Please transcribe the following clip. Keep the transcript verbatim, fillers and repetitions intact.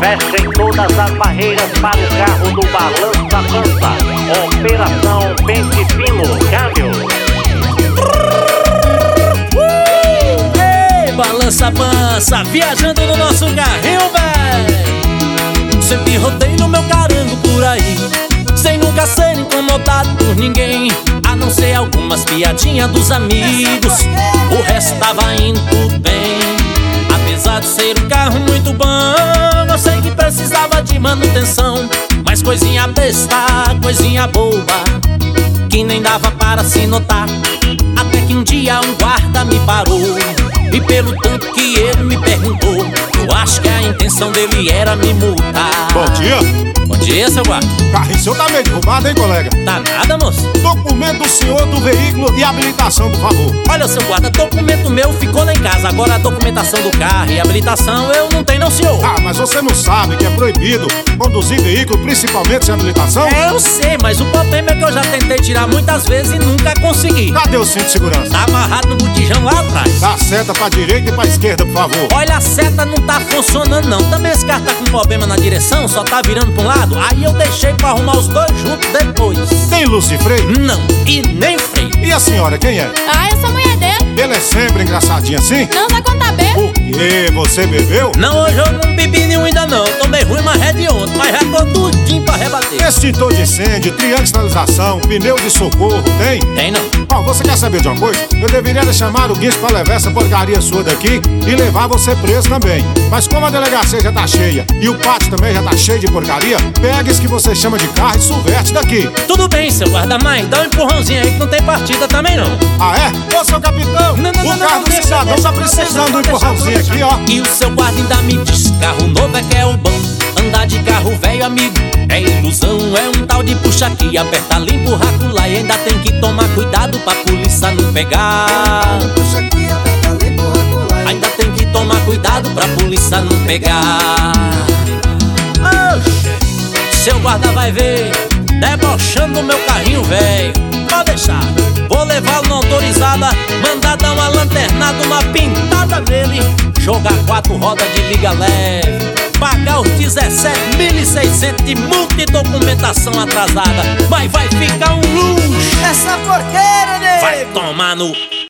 Fechem todas as barreiras para o carro do Balança Mansa. Operação Pente Fino, câmbio. Ei, Balança Mansa, viajando no nosso carrinho, véi. Sempre rodei no meu carango por aí, sem nunca ser incomodado por ninguém, a não ser algumas piadinhas dos amigos. O resto tava indo tudo bem. Apesar de ser um carro muito bom, eu sei que precisava de manutenção, mas coisinha besta, coisinha boba, que nem dava para se notar. Até que um dia um guarda me parou, e pelo tanto que ele me perguntou, eu acho que a intenção dele era me multar. Bom dia. Bom dia, seu guarda. Carrinho seu tá meio derrubado, hein, colega? Tá nada, moço. Documento do senhor do veículo e habilitação, por favor. Olha, seu guarda, documento meu ficou lá em casa. Agora a documentação do carro e habilitação eu não tenho não, senhor. Ah, mas você não sabe que é proibido conduzir veículo, principalmente sem habilitação? É, eu sei, mas o problema é que eu já tentei tirar muitas vezes e nunca consegui. Cadê o cinto de segurança? Tá amarrado no botijão lá atrás. Dá a seta pra direita e pra esquerda, por favor. Olha, a seta não tá funcionando não. Também esse carro tá com problema na direção, só tá virando pra um lado. Aí eu deixei pra arrumar os dois juntos depois. Tem luz de freio? Não, e nem freio. E a senhora, quem é? Ah, eu sou mulher dele. Ele é sempre engraçadinho assim? Não vai contar bem. O quê? Você bebeu? Não, hoje eu não bebi nenhum ainda não. Tomei ruim, mas é de ontem. Mas já tô tudinho pra rebater. Extintor de incêndio, triângulo de sinalização, pneu de socorro, tem? Tem não. Ó, você quer saber de uma coisa? Eu deveria chamar o guincho pra levar essa porcaria sua daqui e levar você preso também. Mas como a delegacia já tá cheia e o pátio também já tá cheio de porcaria, pega isso que você chama de carro e subverte daqui. Tudo bem, seu guarda, mas dá um empurrãozinho aí que não tem partida também não. Ah, é? Ô, seu capitão, Não, não, o não, carro não, do deixa, cidadão deixa, tá precisando de um deixa, empurrãozinho deixa. aqui, ó. E o seu guarda ainda me diz, carro novo é que é o bom. Andar de carro velho, amigo, é ilusão. É um tal de puxa aqui, aperta ali, empurra lá. E ainda tem que tomar cuidado pra polícia não pegar. Ainda tem que tomar cuidado pra polícia não pegar. Oxe, seu guarda vai ver, debochando meu carrinho velho. Pode deixar, vou levá-lo na autorizada, mandar dar uma lanternada, uma pintada nele, jogar quatro rodas de liga leve, pagar os dezessete mil e seiscentos de multa e documentação atrasada. Mas vai ficar um luxo. Essa porqueira, né? Vai tomar no...